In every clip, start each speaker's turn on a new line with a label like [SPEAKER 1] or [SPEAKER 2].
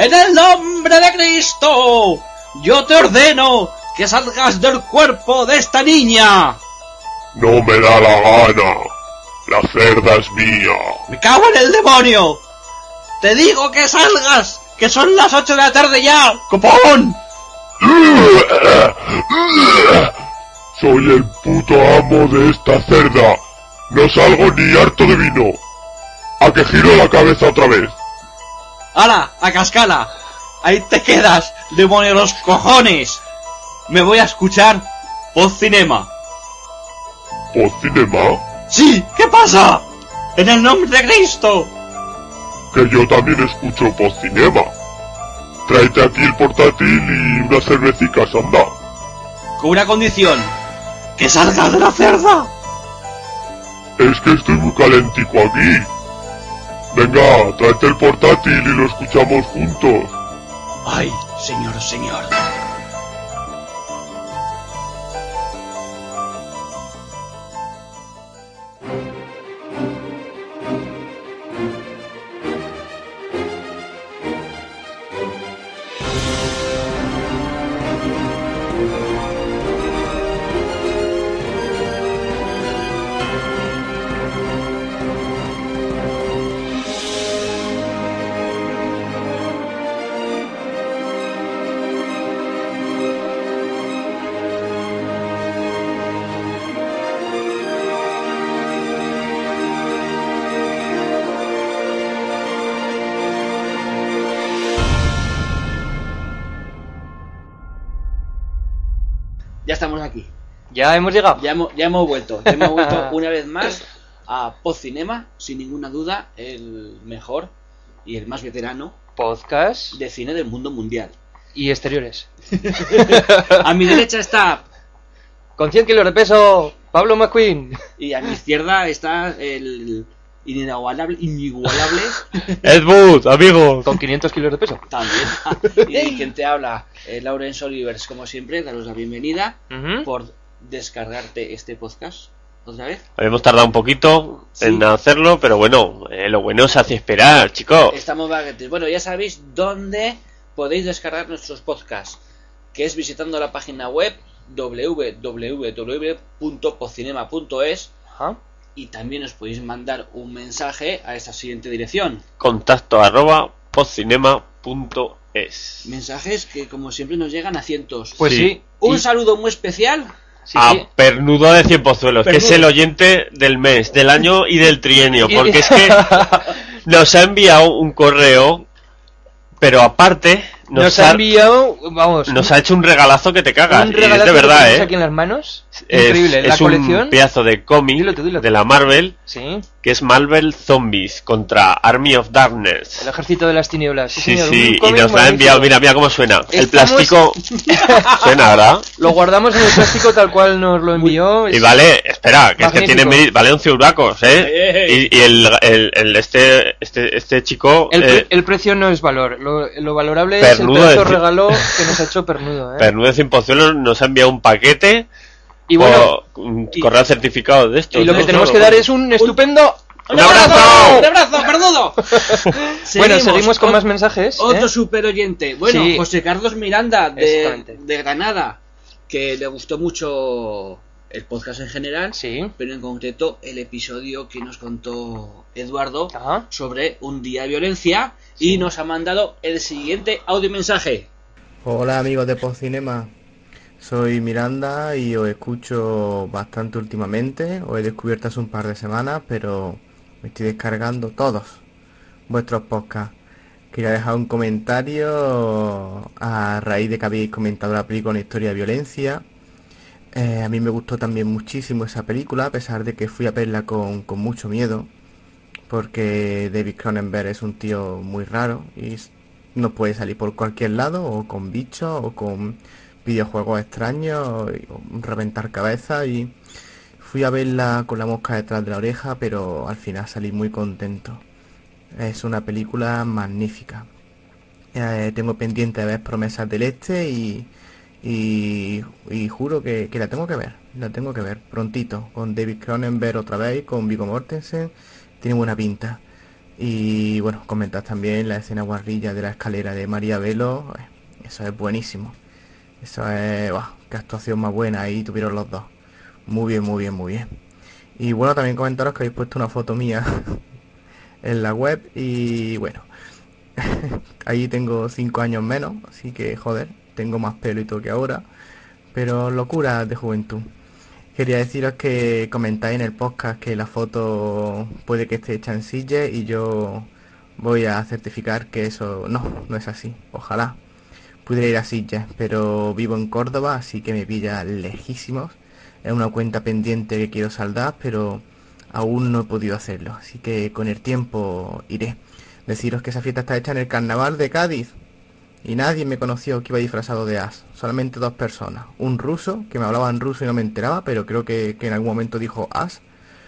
[SPEAKER 1] ¡En el nombre de Cristo! ¡Yo te ordeno que salgas del cuerpo de esta niña!
[SPEAKER 2] No me da la gana. La cerda es mía.
[SPEAKER 1] ¡Me cago en el demonio! ¡Te digo que salgas! ¡Que son las 8 de la tarde ya! ¡Copón!
[SPEAKER 2] Soy el puto amo de esta cerda. No salgo ni harto de vino. A que giro la cabeza otra vez.
[SPEAKER 1] ¡Hala! ¡A cascala! ¡Ahí te quedas, demonio de los cojones! Me voy a escuchar Podcinema.
[SPEAKER 2] ¿Podcinema?
[SPEAKER 1] ¡Sí! ¿Qué pasa? ¡En el nombre de Cristo!
[SPEAKER 2] Que yo también escucho Podcinema. Tráete aquí el portátil y unas cervecicas, anda.
[SPEAKER 1] Con una condición. ¡Que salgas de la cerda!
[SPEAKER 2] Es que estoy muy calentico aquí. Venga, tráete el portátil y lo escuchamos juntos.
[SPEAKER 1] ¡Ay, señor! Ya estamos aquí.
[SPEAKER 3] Ya hemos llegado.
[SPEAKER 1] Ya hemos vuelto. Ya hemos vuelto una vez más a Podcinema, sin ninguna duda, el mejor y el más veterano
[SPEAKER 3] Podcast
[SPEAKER 1] de cine del mundo mundial.
[SPEAKER 3] y exteriores.
[SPEAKER 1] A mi derecha está,
[SPEAKER 3] Con 100 kilos de peso, Pablo McQueen.
[SPEAKER 1] y a mi izquierda está el inigualable
[SPEAKER 4] Ed Wood, amigo.
[SPEAKER 3] Con 500 kilos de peso.
[SPEAKER 1] también. Y quien te habla, Lawrence Olivers, como siempre, daros la bienvenida por descargarte este podcast otra vez.
[SPEAKER 4] Habíamos tardado un poquito en hacerlo, pero bueno, lo bueno se hace esperar, chicos.
[SPEAKER 1] Estamos baguetes. Bueno, ya sabéis dónde podéis descargar nuestros podcasts, que es visitando la página web www.podcinema.es.
[SPEAKER 3] Ajá.
[SPEAKER 1] Y también os podéis mandar un mensaje a esta siguiente dirección.
[SPEAKER 4] contacto@podcinema.es.
[SPEAKER 1] Mensajes que, como siempre, nos llegan a cientos.
[SPEAKER 3] Pues sí.
[SPEAKER 1] Un saludo muy especial
[SPEAKER 3] Sí,
[SPEAKER 4] A
[SPEAKER 3] sí.
[SPEAKER 4] Pernudo de Cien Pozuelos, que es
[SPEAKER 1] Pernudo.
[SPEAKER 4] el oyente del mes, del año y del trienio, porque es que nos ha enviado un correo, pero aparte
[SPEAKER 3] Nos ha enviado, vamos,
[SPEAKER 4] nos ha hecho un regalazo que te cagas.
[SPEAKER 3] un
[SPEAKER 4] Y es
[SPEAKER 3] regalazo
[SPEAKER 4] de
[SPEAKER 3] que
[SPEAKER 4] verdad,
[SPEAKER 3] tenemos aquí en las manos. Increíble. La
[SPEAKER 4] es
[SPEAKER 3] colección.
[SPEAKER 4] un pedazo de cómic
[SPEAKER 3] Dilo tú.
[SPEAKER 4] de la Marvel,
[SPEAKER 3] Sí.
[SPEAKER 4] que es Marvel Zombies contra Army of Darkness.
[SPEAKER 3] El ejército de las tinieblas.
[SPEAKER 4] Sí,
[SPEAKER 3] señor,
[SPEAKER 4] sí,
[SPEAKER 3] un
[SPEAKER 4] y
[SPEAKER 3] cómic
[SPEAKER 4] nos lo ha
[SPEAKER 3] magnífico.
[SPEAKER 4] enviado, mira cómo suena. El
[SPEAKER 3] Estamos-
[SPEAKER 4] plástico suena, ¿verdad?
[SPEAKER 3] Lo guardamos en el plástico tal cual nos lo envió.
[SPEAKER 4] Y vale, espera, que es que
[SPEAKER 3] magnífico.
[SPEAKER 4] tiene vale 11 euracos, ¿eh? Y este chico
[SPEAKER 3] El precio no es valor. Lo valorable es el
[SPEAKER 4] Pernudo
[SPEAKER 3] pedazo
[SPEAKER 4] de-
[SPEAKER 3] regalo que nos ha hecho Pernudo.
[SPEAKER 4] Pernudo de Cien Pozuelos nos ha enviado un paquete
[SPEAKER 3] Y bueno,
[SPEAKER 4] un correo certificado de esto.
[SPEAKER 3] y lo que tenemos que dar es un estupendo...
[SPEAKER 4] ¡Un abrazo!
[SPEAKER 1] ¡Un abrazo, Pernudo!
[SPEAKER 3] Bueno, seguimos con más mensajes.
[SPEAKER 1] Otro super oyente. Bueno,
[SPEAKER 3] Sí.
[SPEAKER 1] José Carlos Miranda
[SPEAKER 3] Exactamente.
[SPEAKER 1] de Granada, que le gustó mucho el podcast en general,
[SPEAKER 3] Sí.
[SPEAKER 1] pero en concreto el episodio que nos contó Eduardo
[SPEAKER 3] Ajá.
[SPEAKER 1] sobre un día de violencia, y nos ha mandado el siguiente audio mensaje.
[SPEAKER 5] Hola amigos de Podcinema, soy Miranda y os escucho bastante últimamente. Os he descubierto hace un par de semanas, pero me estoy descargando todos vuestros podcasts. Quería dejar un comentario a raíz de que habéis comentado la película Una historia de violencia. A mí me gustó también muchísimo esa película, a pesar de que fui a verla con mucho miedo, porque David Cronenberg es un tío muy raro y no puede salir por cualquier lado, o con bichos, o con videojuegos extraños, o reventar cabezas. Y fui a verla con la mosca detrás de la oreja, pero al final salí muy contento. Es una película magnífica. Tengo pendiente de ver Promesas del Este y juro que la tengo que ver. La tengo que ver prontito, con David Cronenberg otra vez, con Viggo Mortensen. Tiene buena pinta. Y bueno, comentad también la escena guarrilla de la escalera de María Velo. Eso es buenísimo. Eso es... ¡Wow! ¡Qué actuación más buena! Ahí tuvieron los dos. Muy bien, muy bien, muy bien. Y bueno, también comentaros que habéis puesto una foto mía en la web. Y bueno, ahí tengo 5 años menos. Así que, joder, tengo más pelo y todo que ahora. Pero locuras de juventud. Quería deciros que comentáis en el podcast que la foto puede que esté hecha en Sitges y yo voy a certificar que eso no es así. Ojalá pudiera ir a Sitges, pero vivo en Córdoba, así que me pilla lejísimos. Es una cuenta pendiente que quiero saldar, pero aún no he podido hacerlo, así que con el tiempo iré. Deciros que esa fiesta está hecha en el carnaval de Cádiz. Y nadie me conoció que iba disfrazado de as. Solamente 2 personas. Un ruso, que me hablaba en ruso y no me enteraba, pero creo que en algún momento dijo as.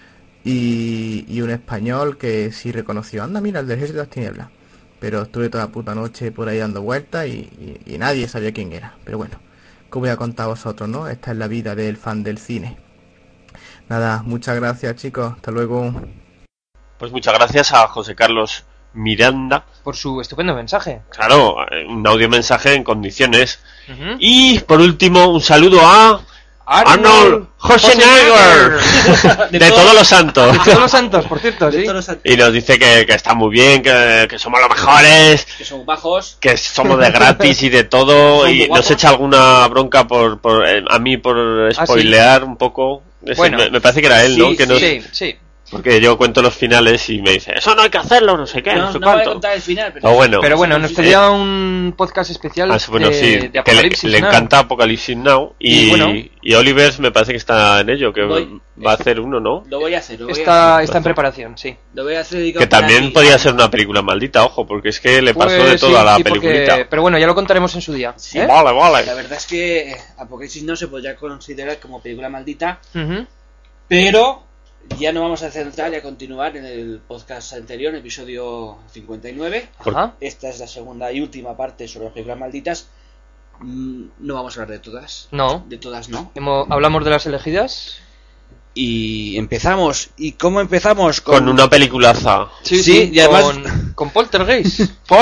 [SPEAKER 5] Y un español que sí reconoció. Anda, mira, el del Ejército de las Tinieblas. Pero estuve toda la puta noche por ahí dando vueltas y nadie sabía quién era. Pero bueno, ¿qué os voy a contar a vosotros, no? Esta es la vida del fan del cine. Nada, muchas gracias, chicos. Hasta luego.
[SPEAKER 4] Pues muchas gracias a José Carlos Miranda
[SPEAKER 3] por su estupendo mensaje.
[SPEAKER 4] Claro, un audio mensaje en condiciones. Y por último, un saludo a Arnold Schwarzenegger de Todos los Santos.
[SPEAKER 3] De Todos los Santos, por cierto, sí.
[SPEAKER 4] Y nos dice que está muy bien, que somos los mejores,
[SPEAKER 1] que somos bajos,
[SPEAKER 4] que somos de gratis y de todo. Y nos echa alguna bronca a mí por spoilear un poco. Bueno, me parece que era él, ¿no? Que
[SPEAKER 3] sí.
[SPEAKER 4] Porque yo cuento los finales y me dice, eso no hay que hacerlo, no sé qué, no sé cuánto.
[SPEAKER 1] Voy a contar el final,
[SPEAKER 3] pero bueno, nos pedía un podcast especial de
[SPEAKER 4] Apocalipsis le encanta Apocalipsis Now y Oliver me parece que está en ello, que va a hacer uno, ¿no?
[SPEAKER 1] Lo voy a hacer.
[SPEAKER 3] Está en preparación, sí.
[SPEAKER 1] Lo voy a hacer.
[SPEAKER 4] Que también podía ser una película maldita, ojo, porque es que le pasó de todo a la peliculita.
[SPEAKER 3] Pero bueno, ya lo contaremos en su día.
[SPEAKER 1] Sí, vale. La verdad es que Apocalipsis Now se podría considerar como película maldita, pero ya no vamos a centrar y a continuar en el podcast anterior, episodio 59. Esta es la segunda y última parte sobre las películas malditas. No vamos a hablar de todas.
[SPEAKER 3] No.
[SPEAKER 1] De todas no.
[SPEAKER 3] Hablamos de las elegidas.
[SPEAKER 1] Y empezamos. ¿Y cómo empezamos?
[SPEAKER 4] Con una peliculaza.
[SPEAKER 3] Sí, y además con Poltergeist.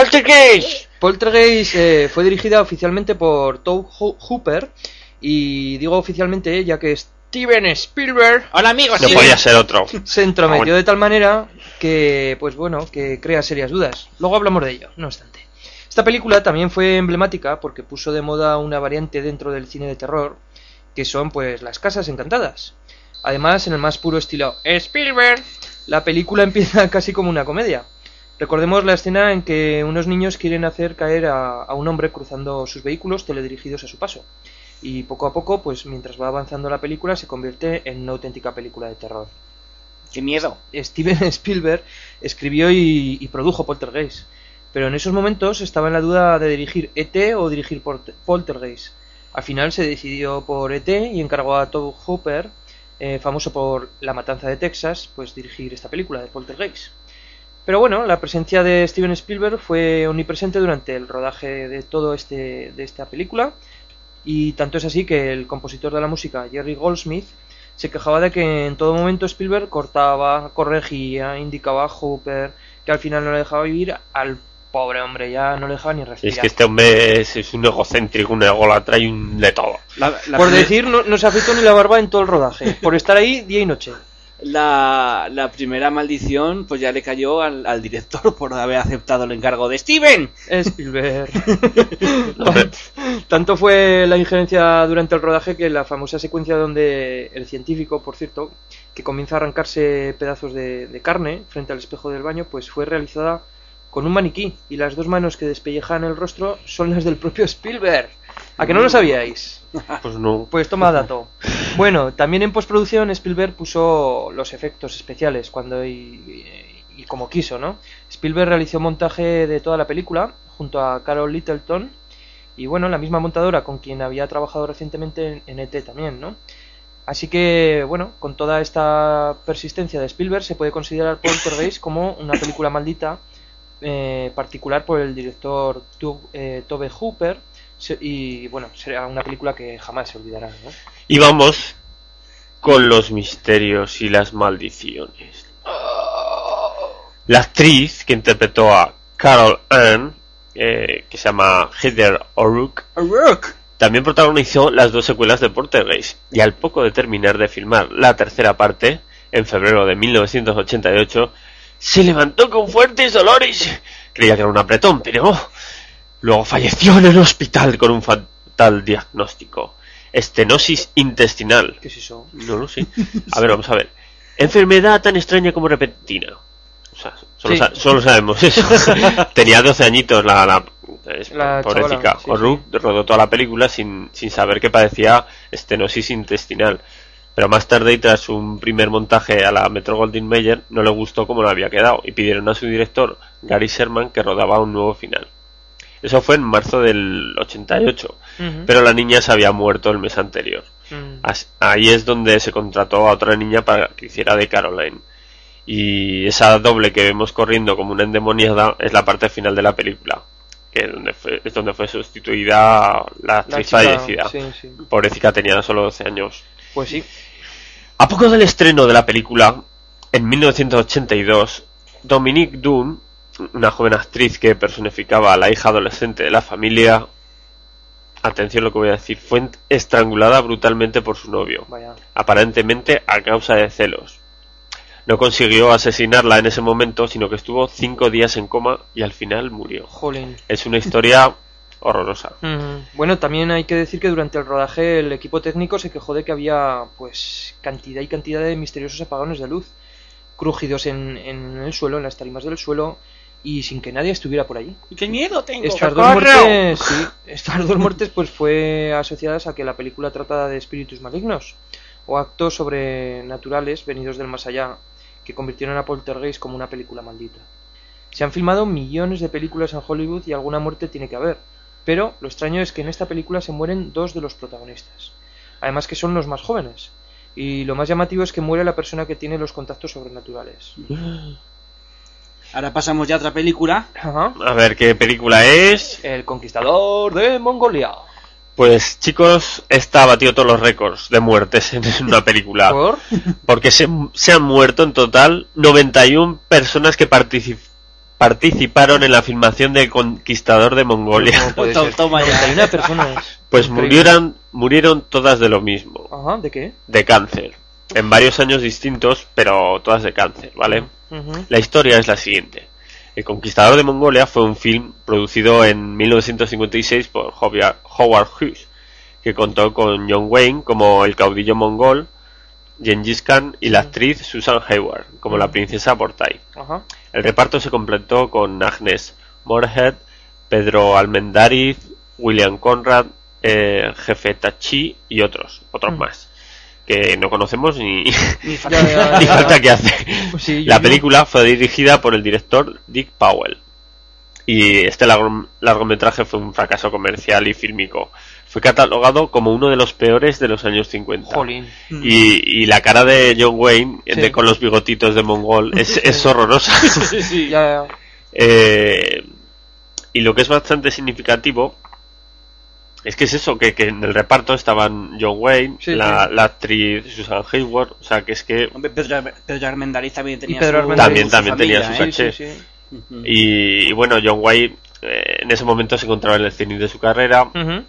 [SPEAKER 3] Poltergeist fue dirigida oficialmente por Tobe Hooper. Y digo oficialmente ya que Steven Spielberg,
[SPEAKER 1] hola amigos,
[SPEAKER 4] no podía ser otro,
[SPEAKER 3] se entrometió de tal manera que, pues bueno, que crea serias dudas. Luego hablamos de ello, no obstante. Esta película también fue emblemática porque puso de moda una variante dentro del cine de terror, que son pues las casas encantadas. Además, en el más puro estilo Spielberg, la película empieza casi como una comedia. Recordemos la escena en que unos niños quieren hacer caer a un hombre cruzando sus vehículos teledirigidos a su paso. Y poco a poco, pues mientras va avanzando la película, se convierte en una auténtica película de terror.
[SPEAKER 1] ¡Qué miedo!
[SPEAKER 3] Steven Spielberg escribió y produjo Poltergeist, pero en esos momentos estaba en la duda de dirigir E.T. o dirigir Poltergeist. Al final se decidió por E.T. y encargó a Tobe Hooper, famoso por La Matanza de Texas, pues dirigir esta película de Poltergeist. Pero bueno, la presencia de Steven Spielberg fue omnipresente durante el rodaje de de esta película. Y tanto es así que el compositor de la música, Jerry Goldsmith, se quejaba de que en todo momento Spielberg cortaba, corregía, indicaba a Hooper, que al final no le dejaba vivir, al pobre hombre ya no le dejaba ni respirar.
[SPEAKER 4] Es que este hombre es un egocéntrico, un ególatra y un de todo.
[SPEAKER 3] Por decir, no se afeitó ni la barba en todo el rodaje, por estar ahí día y noche.
[SPEAKER 1] La primera maldición pues ya le cayó al director por haber aceptado el encargo de Steven
[SPEAKER 3] Spielberg. Tanto fue la injerencia durante el rodaje que la famosa secuencia donde el científico, por cierto, que comienza a arrancarse pedazos de carne frente al espejo del baño, pues fue realizada con un maniquí y las 2 manos que despellejan el rostro son las del propio Spielberg. ¿A que no lo sabíais?
[SPEAKER 4] Pues no.
[SPEAKER 3] Pues toma dato. Bueno, también en postproducción Spielberg puso los efectos especiales cuando y como quiso, ¿no? Spielberg realizó montaje de toda la película junto a Carol Littleton y bueno, la misma montadora con quien había trabajado recientemente en E.T. también, ¿no? Así que, bueno, con toda esta persistencia de Spielberg se puede considerar Poltergeist como una película maldita, particular por el director Tobe Hooper. Y bueno, será una película que jamás se olvidará, ¿no?
[SPEAKER 4] Y vamos con los misterios y las maldiciones. La actriz que interpretó a Carol Ann, que se llama Heather O'Rourke, también protagonizó las 2 secuelas de Poltergeist, y al poco de terminar de filmar la tercera parte, en febrero de 1988, se levantó con fuertes dolores. Creía que era un apretón, pero luego falleció en el hospital con un fatal diagnóstico: estenosis intestinal.
[SPEAKER 3] ¿Qué es eso?
[SPEAKER 4] No lo sé. A ver, vamos a ver. Enfermedad tan extraña como repentina. O sea, solo sabemos eso. Tenía 12 añitos la pobrecita.
[SPEAKER 3] Sí,
[SPEAKER 4] O'Rourke rodó toda la película sin saber que padecía estenosis intestinal. Pero más tarde, y tras un primer montaje a la Metro-Goldwyn-Mayer, no le gustó cómo lo había quedado, y pidieron a su director, Gary Sherman, que rodaba un nuevo final. Eso fue en marzo del 88, pero la niña se había muerto el mes anterior. Ahí es donde se contrató a otra niña para que hiciera de Caroline. Y esa doble que vemos corriendo como una endemoniada es la parte final de la película, que es donde fue sustituida la actriz fallecida.
[SPEAKER 3] Sí.
[SPEAKER 4] Pobrecita, tenía solo 12 años.
[SPEAKER 3] Pues sí.
[SPEAKER 4] A poco del estreno de la película, en 1982, Dominique Dunne, una joven actriz que personificaba a la hija adolescente de la familia, atención lo que voy a decir, fue estrangulada brutalmente por su novio.
[SPEAKER 3] Vaya.
[SPEAKER 4] Aparentemente a causa de celos. No consiguió asesinarla en ese momento, sino que estuvo 5 días en coma y al final murió.
[SPEAKER 3] Jolín.
[SPEAKER 4] Es una historia horrorosa.
[SPEAKER 3] Bueno, también hay que decir que durante el rodaje el equipo técnico se quejó de que había pues cantidad de misteriosos apagones de luz, crujidos en el suelo, en las tarimas del suelo, y sin que nadie estuviera por allí.
[SPEAKER 1] ¡Qué miedo tengo!
[SPEAKER 3] Estas dos muertes pues fue asociadas a que la película trata de espíritus malignos o actos sobrenaturales venidos del más allá, que convirtieron a Poltergeist como una película maldita. Se han filmado millones de películas en Hollywood y alguna muerte tiene que haber, pero lo extraño es que en esta película se mueren 2 de los protagonistas, además que son los más jóvenes, y lo más llamativo es que muere la persona que tiene los contactos sobrenaturales.
[SPEAKER 1] Ahora pasamos ya a otra película.
[SPEAKER 3] Ajá.
[SPEAKER 4] A ver qué película es.
[SPEAKER 3] El Conquistador de Mongolia.
[SPEAKER 4] Pues chicos, esta ha batido todos los récords de muertes en una película.
[SPEAKER 3] ¿Por?
[SPEAKER 4] Porque se han muerto en total 91 personas que participaron en la filmación de Conquistador de Mongolia.
[SPEAKER 3] Toma ya. 91 personas.
[SPEAKER 4] Pues murieron todas de lo mismo.
[SPEAKER 3] Ajá, ¿de qué?
[SPEAKER 4] De cáncer. En varios años distintos, pero todas de cáncer, ¿vale? La historia es la siguiente. El Conquistador de Mongolia fue un film producido en 1956 por Howard Hughes, que contó con John Wayne como el caudillo mongol, Gengis Khan y la actriz Susan Hayward como la princesa Bortai. El reparto se completó con Agnes Moorehead, Pedro Almendáriz, William Conrad, Jefe Tachi y otros más que no conocemos ni falta que hace.
[SPEAKER 3] Pues sí,
[SPEAKER 4] la película fue dirigida por el director Dick Powell y este largometraje fue un fracaso comercial y fílmico. Fue catalogado como uno de los peores de los años 50.
[SPEAKER 3] Jolín.
[SPEAKER 4] Y la cara de John Wayne con los bigotitos de mongol es horrorosa.
[SPEAKER 3] Sí.
[SPEAKER 4] Y lo que es bastante significativo es que es eso, que en el reparto estaban John Wayne, la actriz Susan Hayward, o sea que es que...
[SPEAKER 1] Pedro Armendáriz también tenía
[SPEAKER 4] también tenía su caché. Y bueno, John Wayne en ese momento se encontraba en el cenit de su carrera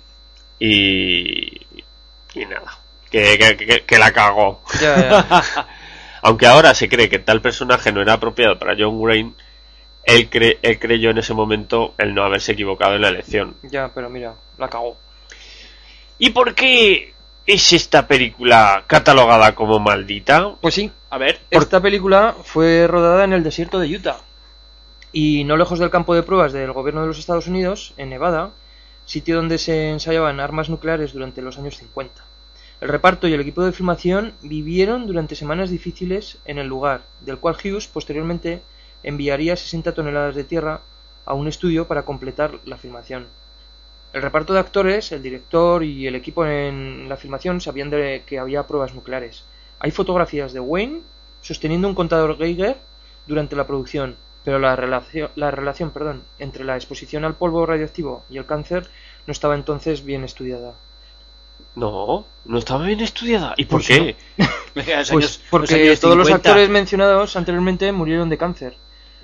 [SPEAKER 4] y nada, que la cagó. Aunque ahora se cree que tal personaje no era apropiado para John Wayne, él creyó en ese momento el no haberse equivocado en la elección.
[SPEAKER 3] Ya, pero mira, la cagó.
[SPEAKER 4] ¿Y por qué es esta película catalogada como maldita?
[SPEAKER 3] Pues sí,
[SPEAKER 1] a ver.
[SPEAKER 3] Esta película fue rodada en el desierto de Utah y no lejos del campo de pruebas del gobierno de los Estados Unidos, en Nevada, sitio donde se ensayaban armas nucleares durante los años 50. El reparto y el equipo de filmación vivieron durante semanas difíciles en el lugar, del cual Hughes posteriormente enviaría 60 toneladas de tierra a un estudio para completar la filmación. El reparto de actores, el director y el equipo en la filmación sabían de que había pruebas nucleares. Hay fotografías de Wayne sosteniendo un contador Geiger durante la producción, pero la relación entre la exposición al polvo radioactivo y el cáncer no estaba entonces bien estudiada.
[SPEAKER 4] No estaba bien estudiada. ¿Y por qué?
[SPEAKER 3] Pues porque todos los actores mencionados anteriormente murieron de cáncer.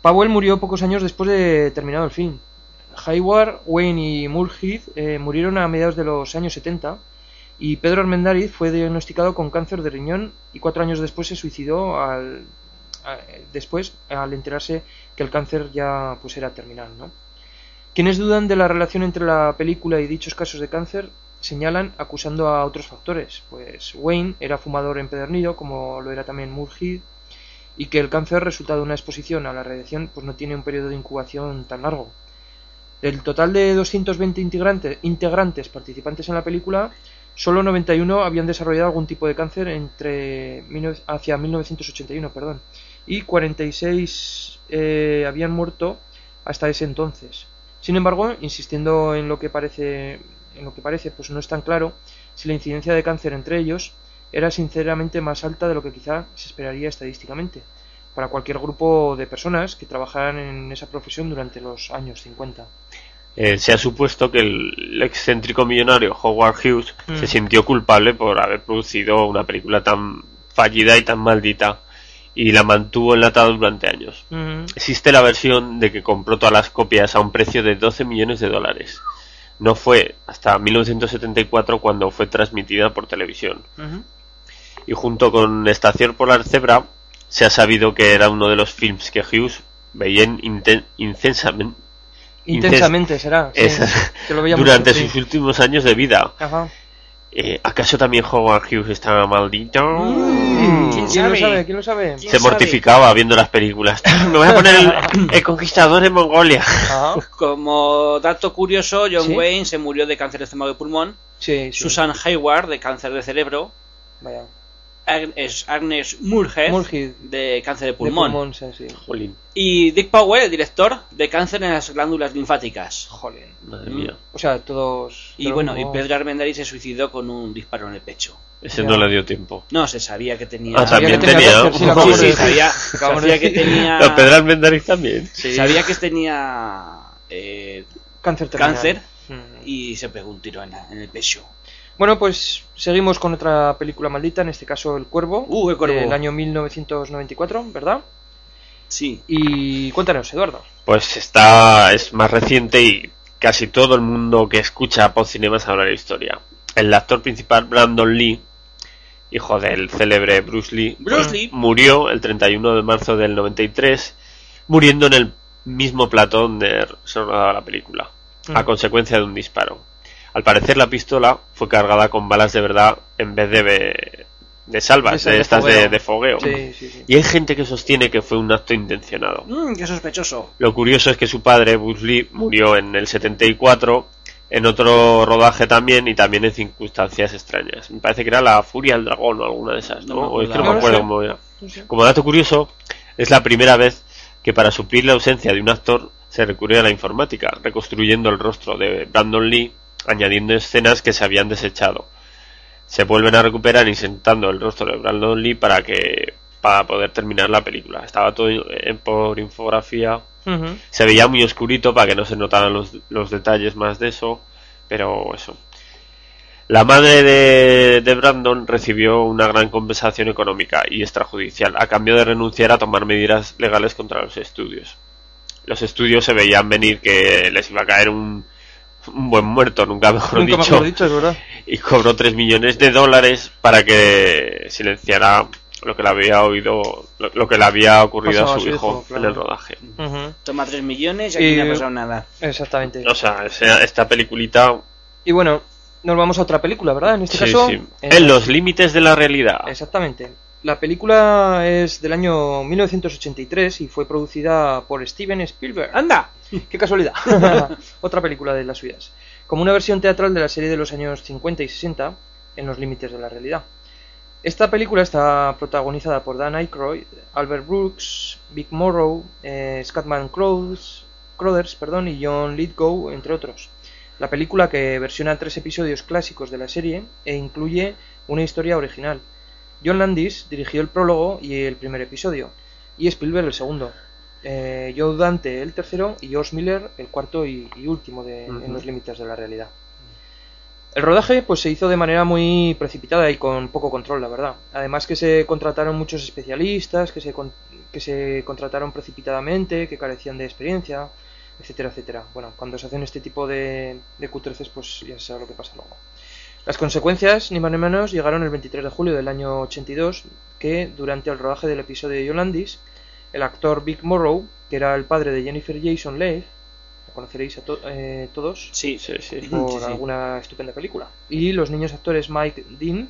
[SPEAKER 3] Powell murió pocos años después de terminado el film. Hayward, Wayne y Mulhead murieron a mediados de los años 70 y Pedro Armendáriz fue diagnosticado con cáncer de riñón y 4 años después se suicidó al enterarse que el cáncer ya pues era terminal, ¿no? Quienes dudan de la relación entre la película y dichos casos de cáncer señalan acusando a otros factores, pues Wayne era fumador empedernido, como lo era también Mulhead, y que el cáncer resultado de una exposición a la radiación pues no tiene un periodo de incubación tan largo. Del total de 220 integrantes participantes en la película, solo 91 habían desarrollado algún tipo de cáncer hacia 1981, y 46 habían muerto hasta ese entonces. Sin embargo, insistiendo en lo que parece, pues no es tan claro si la incidencia de cáncer entre ellos era sinceramente más alta de lo que quizá se esperaría estadísticamente para cualquier grupo de personas que trabajaran en esa profesión durante los años 50.
[SPEAKER 4] Se ha supuesto que el excéntrico millonario Howard Hughes se sintió culpable por haber producido una película tan fallida y tan maldita y la mantuvo enlatada durante años. Existe la versión de que compró todas las copias a un precio de $12 millones. No fue hasta 1974 cuando fue transmitida por televisión. Y junto con Estación Polar Zebra se ha sabido que era uno de los films que Hughes veía
[SPEAKER 3] intensamente será, sí, que lo veía
[SPEAKER 4] durante
[SPEAKER 3] mucho,
[SPEAKER 4] sus
[SPEAKER 3] sí.
[SPEAKER 4] últimos años de vida.
[SPEAKER 3] Ajá.
[SPEAKER 4] ¿Acaso también Howard Hughes estaba maldito?
[SPEAKER 3] ¿Quién lo sabe?
[SPEAKER 4] Se mortificaba viendo las películas. Me voy a poner el conquistador en Mongolia.
[SPEAKER 3] Ajá.
[SPEAKER 1] Como dato curioso, John
[SPEAKER 3] ¿Sí?
[SPEAKER 1] Wayne se murió de cáncer de estómago y pulmón.
[SPEAKER 3] Sí.
[SPEAKER 1] Susan Hayward de cáncer de cerebro.
[SPEAKER 3] Vaya.
[SPEAKER 1] Agnes Mulhead de cáncer de pulmón.
[SPEAKER 3] Sí.
[SPEAKER 4] Jolín,
[SPEAKER 1] Y Dick Powell, el director, de cáncer en las glándulas linfáticas.
[SPEAKER 3] Jolín.
[SPEAKER 4] madre mía.
[SPEAKER 3] O sea, todos...
[SPEAKER 1] Y bueno, y Pedro Armendáriz se suicidó con un disparo en el pecho.
[SPEAKER 4] Ese
[SPEAKER 3] Ya.
[SPEAKER 4] no le dio tiempo.
[SPEAKER 1] No, se sabía que tenía...
[SPEAKER 4] También
[SPEAKER 3] Sabía que
[SPEAKER 4] tenía.
[SPEAKER 3] cáncer, sí, lo acabo de
[SPEAKER 1] Sí,
[SPEAKER 3] decir.
[SPEAKER 1] sabía que tenía...
[SPEAKER 4] No, Pedro Armendáriz también.
[SPEAKER 1] Sabía que tenía
[SPEAKER 3] Cáncer terminal.
[SPEAKER 1] cáncer y se pegó un tiro en el pecho.
[SPEAKER 3] Bueno, pues seguimos con otra película maldita, en este caso El Cuervo,
[SPEAKER 1] El Cuervo.
[SPEAKER 3] del año 1994, ¿verdad?
[SPEAKER 1] Sí.
[SPEAKER 3] Y cuéntanos, Eduardo.
[SPEAKER 4] Pues esta es más reciente y casi todo el mundo que escucha Podcinema sabrá la historia. El actor principal, Brandon Lee, hijo del célebre Bruce Lee, murió el 31 de marzo del 93, muriendo en el mismo platón de se rodaba la película, a consecuencia de un disparo. Al parecer la pistola fue cargada con balas de verdad en vez de salvas, de estas de fogueo.
[SPEAKER 3] Sí.
[SPEAKER 4] Y hay gente que sostiene que fue un acto intencionado.
[SPEAKER 1] Qué sospechoso.
[SPEAKER 4] Lo curioso es que su padre, Bruce Lee, murió en el 74, en otro rodaje también y también en circunstancias extrañas. Me parece que era La Furia del Dragón o alguna de esas, ¿no? O es que no me acuerdo cómo era. Como dato curioso, es la primera vez que para suplir la ausencia de un actor se recurre a la informática, reconstruyendo el rostro de Brandon Lee, añadiendo escenas que se habían desechado. Se vuelven a recuperar insertando el rostro de Brandon Lee para poder terminar la película. Estaba todo por infografía. Se veía muy oscurito para que no se notaran los detalles más de eso, pero eso. La madre de Brandon recibió una gran compensación económica y extrajudicial a cambio de renunciar a tomar medidas legales contra los estudios. Los estudios se veían venir que les iba a caer un buen muerto, nunca mejor dicho,
[SPEAKER 3] es verdad.
[SPEAKER 4] y cobró $3 millones para que silenciara lo que le había lo que le había ocurrido a su hijo claro. En el rodaje.
[SPEAKER 1] Toma 3 millones y aquí no ha pasado nada.
[SPEAKER 3] Exactamente.
[SPEAKER 4] O sea, esta peliculita.
[SPEAKER 3] Y bueno, nos vamos a otra película, ¿verdad? En este caso,
[SPEAKER 4] en los límites de la realidad.
[SPEAKER 3] Exactamente. La película es del año 1983 y fue producida por Steven Spielberg.
[SPEAKER 1] ¡Anda!
[SPEAKER 3] ¡Qué casualidad! Otra película de las suyas. Como una versión teatral de la serie de los años 50 y 60, En los límites de la realidad. Esta película está protagonizada por Dan Aykroyd, Albert Brooks, Vic Morrow, Scatman Crothers y John Lithgow, entre otros. La película, que versiona 3 episodios clásicos de la serie e incluye una historia original. John Landis dirigió el prólogo y el primer episodio, y Spielberg el segundo. Joe Dante el tercero y George Miller el cuarto y último En los límites de la realidad. El rodaje pues se hizo de manera muy precipitada y con poco control, la verdad. Además que se contrataron muchos especialistas, que que se contrataron precipitadamente, que carecían de experiencia, etcétera, etcétera. Bueno, cuando se hacen este tipo de cutreces, pues ya se sabe lo que pasa luego. Las consecuencias, ni más ni menos, llegaron el 23 de julio del año 82, que durante el rodaje del episodio de Yolandis, el actor Vic Morrow, que era el padre de Jennifer Jason Leigh, lo conoceréis todos,
[SPEAKER 1] sí,
[SPEAKER 3] por alguna estupenda película, y los niños actores Mike Dean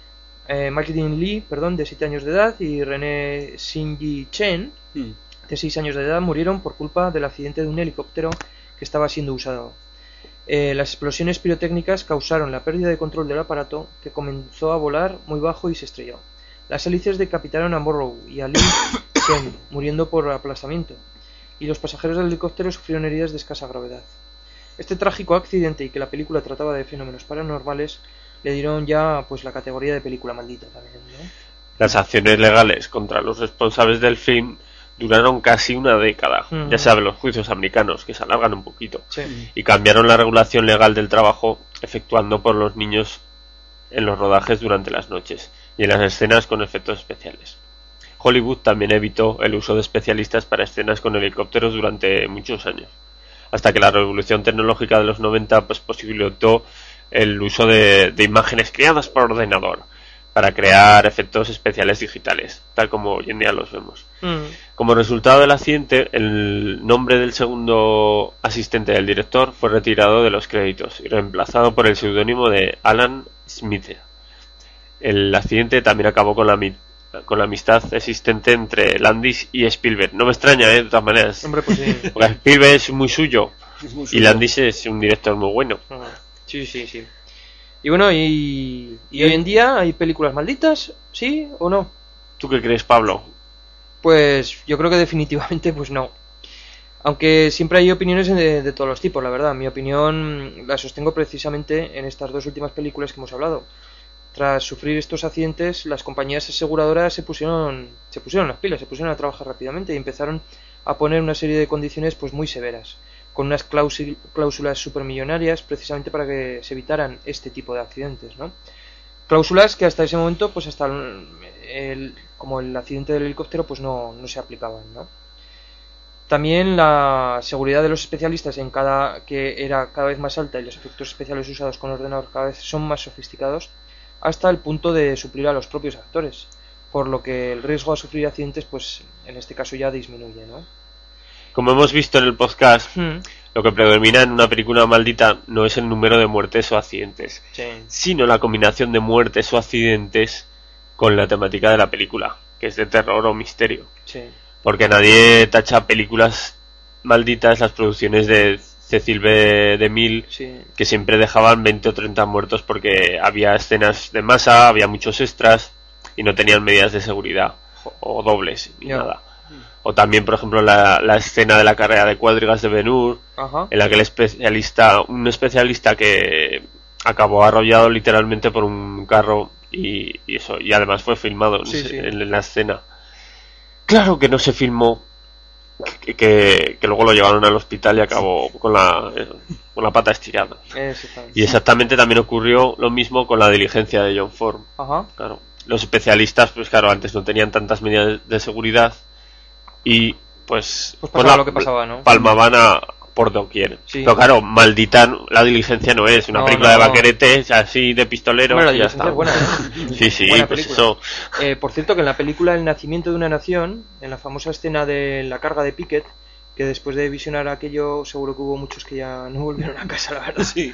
[SPEAKER 3] Lee, de 7 años de edad, y René Shinji Chen, de 6 años de edad, murieron por culpa del accidente de un helicóptero que estaba siendo usado. Las explosiones pirotécnicas causaron la pérdida de control del aparato, que comenzó a volar muy bajo y se estrelló. Las hélices decapitaron a Morrow y a Lee Chen, muriendo por aplastamiento, y los pasajeros del helicóptero sufrieron heridas de escasa gravedad. Este trágico accidente, y que la película trataba de fenómenos paranormales, le dieron ya pues la categoría de película maldita también, ¿no?
[SPEAKER 4] Las acciones legales contra los responsables del film duraron casi una década. Ya saben, los juicios americanos, que se alargan un poquito.
[SPEAKER 3] Sí.
[SPEAKER 4] Y cambiaron la regulación legal del trabajo efectuando por los niños en los rodajes durante las noches y en las escenas con efectos especiales. Hollywood también evitó el uso de especialistas para escenas con helicópteros durante muchos años, hasta que la revolución tecnológica de los 90 pues posibilitó el uso de imágenes creadas por ordenador para crear efectos especiales digitales, tal como hoy en día los vemos. Como resultado del accidente, el nombre del segundo asistente del director fue retirado de los créditos y reemplazado por el seudónimo de Alan Smith. El accidente también acabó con la amistad existente entre Landis y Spielberg. No me extraña, de todas maneras.
[SPEAKER 3] Hombre, pues sí.
[SPEAKER 4] Porque Spielberg es muy suyo. Y Landis es un director muy bueno.
[SPEAKER 3] Sí. Y bueno, y hoy en día hay películas malditas, ¿sí o no?
[SPEAKER 4] ¿Tú qué crees, Pablo?
[SPEAKER 3] Pues yo creo que definitivamente pues no. Aunque siempre hay opiniones de todos los tipos, la verdad. Mi opinión la sostengo precisamente en estas dos últimas películas que hemos hablado. Tras sufrir estos accidentes, las compañías aseguradoras se pusieron las pilas, se pusieron a trabajar rápidamente y empezaron a poner una serie de condiciones pues muy severas, con unas cláusulas supermillonarias precisamente para que se evitaran este tipo de accidentes, ¿no? Cláusulas que hasta ese momento, pues hasta como el accidente del helicóptero, pues no se aplicaban, ¿no? También la seguridad de los especialistas que era cada vez más alta, y los efectos especiales usados con ordenador cada vez son más sofisticados, hasta el punto de suplir a los propios actores, por lo que el riesgo a sufrir accidentes, pues en este caso ya disminuye, ¿no?
[SPEAKER 4] Como hemos visto en el podcast, lo que predomina en una película maldita no es el número de muertes o accidentes, sino la combinación de muertes o accidentes con la temática de la película, que es de terror o misterio. Porque nadie tacha películas malditas las producciones de Cecil B. DeMille, que siempre dejaban 20 o 30 muertos porque había escenas de masa, había muchos extras y no tenían medidas de seguridad o dobles ni nada. O también, por ejemplo, la escena de la carrera de cuadrigas de Ben-Hur, en la que un especialista que acabó arrollado literalmente por un carro y eso, y además fue filmado en la escena. Claro que no se filmó, que luego lo llevaron al hospital y acabó con la pata estirada. Y exactamente también ocurrió lo mismo con la diligencia de John Ford. Claro, los especialistas, pues claro, antes no tenían tantas medidas de seguridad y pues
[SPEAKER 3] pasaba lo que pasaba, ¿no?
[SPEAKER 4] Palmaban por doquier. Pero claro, maldita la diligencia no es una película de vaqueretes así de pistolero.
[SPEAKER 3] Bueno,
[SPEAKER 4] y ya está.
[SPEAKER 3] Es buena,
[SPEAKER 4] sí,
[SPEAKER 3] buena
[SPEAKER 4] pues
[SPEAKER 3] película.
[SPEAKER 4] eso.
[SPEAKER 3] Por cierto, que en la película El nacimiento de una nación, en la famosa escena de la carga de Pickett, que después de visionar aquello seguro que hubo muchos que ya no volvieron a casa, la verdad.
[SPEAKER 1] Sí.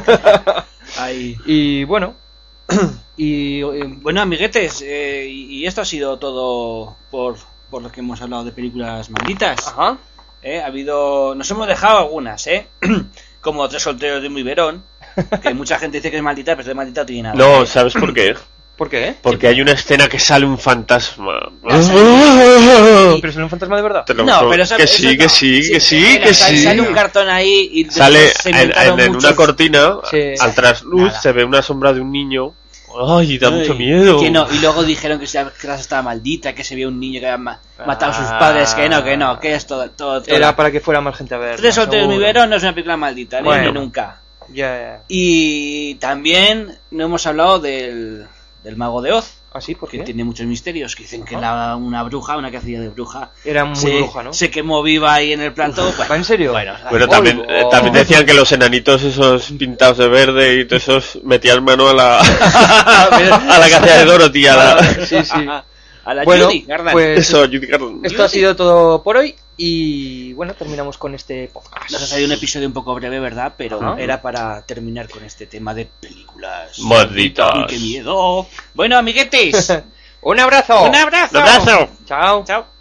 [SPEAKER 3] Y bueno,
[SPEAKER 1] bueno, amiguetes, y esto ha sido todo por lo que hemos hablado de películas malditas. Nos hemos dejado algunas, como Tres solteros de un biberón, que mucha gente dice que es maldita, pero de maldita no tiene nada.
[SPEAKER 4] No, ¿sabes por qué?
[SPEAKER 3] ¿Por qué?
[SPEAKER 4] Porque hay una escena que sale un fantasma.
[SPEAKER 3] ¿Pero sale un fantasma de verdad?
[SPEAKER 1] No, pero
[SPEAKER 4] que sí.
[SPEAKER 1] Sale un cartón ahí y
[SPEAKER 4] sale en una cortina, al trasluz se ve una sombra de un niño. Ay, da mucho miedo.
[SPEAKER 1] Que no, y luego dijeron que la casa estaba maldita, que se veía un niño que había matado a sus padres, que es todo.
[SPEAKER 3] Era para que fuera más gente a ver.
[SPEAKER 1] Tres solteros de biberón no es una película maldita, ni nunca.
[SPEAKER 3] Ya.
[SPEAKER 1] Y también no hemos hablado del Mago de Oz.
[SPEAKER 3] ¿Ah, sí? ¿Por
[SPEAKER 1] que
[SPEAKER 3] qué?
[SPEAKER 1] tiene muchos misterios, que dicen que una bruja, una que hacía de bruja,
[SPEAKER 3] era muy bruja, ¿no?
[SPEAKER 1] Se quemó viva ahí en el plató.
[SPEAKER 3] ¿Va en serio?
[SPEAKER 4] Bueno, también decían que los enanitos esos pintados de verde y todos esos metían mano a la a la que hacía de Dorothy,
[SPEAKER 3] sí.
[SPEAKER 1] A la
[SPEAKER 3] bueno,
[SPEAKER 1] Judy Garland.
[SPEAKER 3] Pues
[SPEAKER 4] eso, Judy Garland.
[SPEAKER 3] Esto ha sido todo por hoy y bueno, terminamos con este podcast.
[SPEAKER 1] Nos ha salido un episodio un poco breve, ¿verdad? Pero era para terminar con este tema de películas.
[SPEAKER 4] Malditas.
[SPEAKER 1] ¡Qué miedo! Bueno, amiguetes.
[SPEAKER 3] ¡Un abrazo!
[SPEAKER 1] ¡Un abrazo!
[SPEAKER 4] ¡Un abrazo!
[SPEAKER 3] Chao.
[SPEAKER 1] Chao.